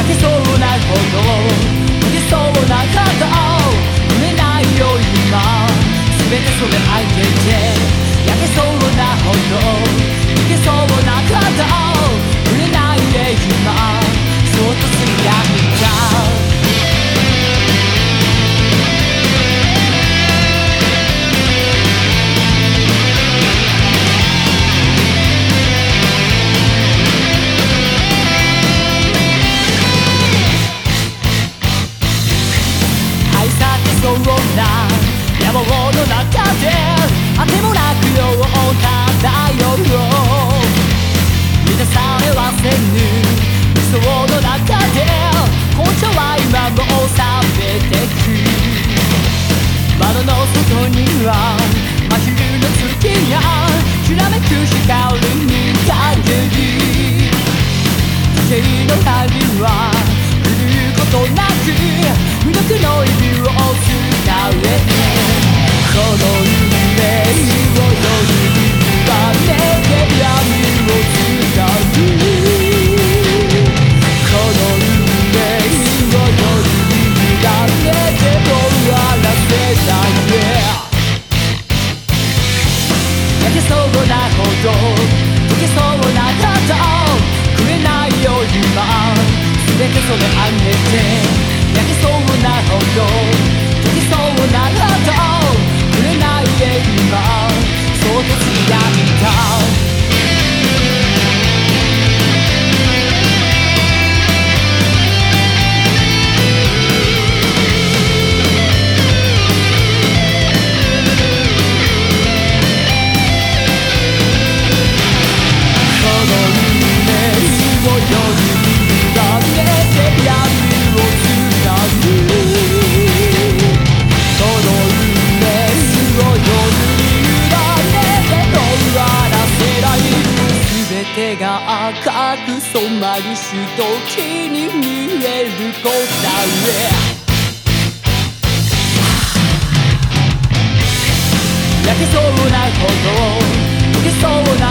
けそうなこと溶けそうな肩を触れないよ今全てそれ相手で焼けそうなほど溶けそうな肩を触れないで今そっとつぶやいたそうな野望の中であてもなくよう漂う満たされはせぬ理想の中で紅茶は今も冷めてく窓の外には真昼の月がきらめく光に陰り時計の針は振ることなく無力の指を使えてこの運命を夜にはめて闇を伝うこの運命を夜にはめて終わらせないで焼けそうなほど溶けそうな肩をくれないよ今全てそれあげて焼けそうなほど溶けそうな肩をくれないで今そうとつやみた手が赤く染まるし時に見える答え焼けそうなほど溶けそうな